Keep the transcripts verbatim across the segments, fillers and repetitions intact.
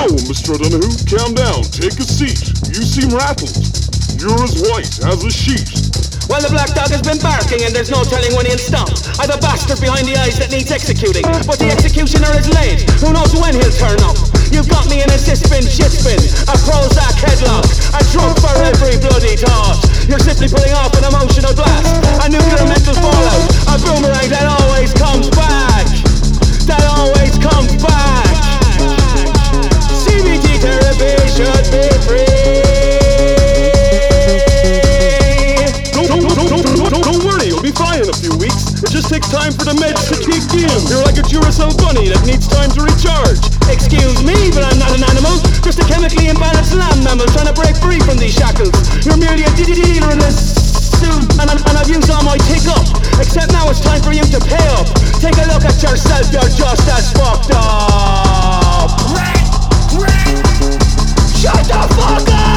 Whoa, Mister O'Donoghue, calm down, take a seat. You seem rattled. You're as white as a sheet. Well, the black dog has been barking and there's no telling when he'll stop. I've a bastard behind the eyes that needs executing, but the executioner is late. Who knows when he'll turn up? You've got me in a sit spin, shit spin, a Prozac headlock, a drunk for every bloody thought. You're simply putting off an emotional blast, a nuclear mental fallout, a boomerang that always comes back, that always comes back. C B T therapy should be free. Be fine in a few weeks. It just takes time for the meds to kick in. You're like a Duracell bunny that needs time to recharge. Excuse me, but I'm not an animal. Just a chemically imbalanced land mammal trying to break free from these shackles. You're merely a dealer in a suit, and, and I've used all my tick up. Except now it's time for you to pay up. Take a look at yourself, you're just as fucked up. Shut the fuck up!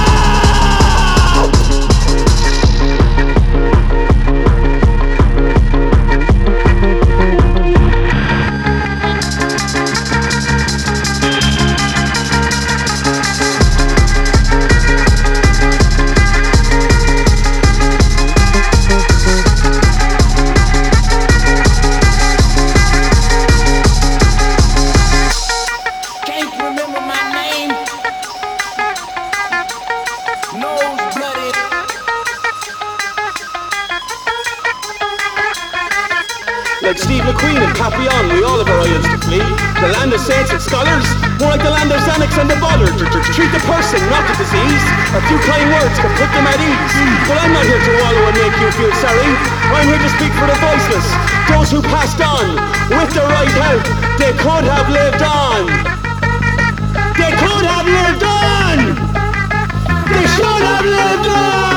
Like Steve McQueen and Papillon, we all have our islands to flee. The land of saints and scholars, more like the land of Xanax and the bother. Treat the person, not the disease. A few kind words can put them at ease. But I'm not here to wallow and make you feel sorry. I'm here to speak for the voiceless, those who passed on. With the right help, they could have lived on. They could have lived on. They should have lived on.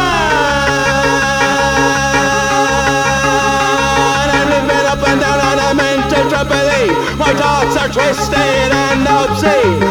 My thoughts are twisted and obscene.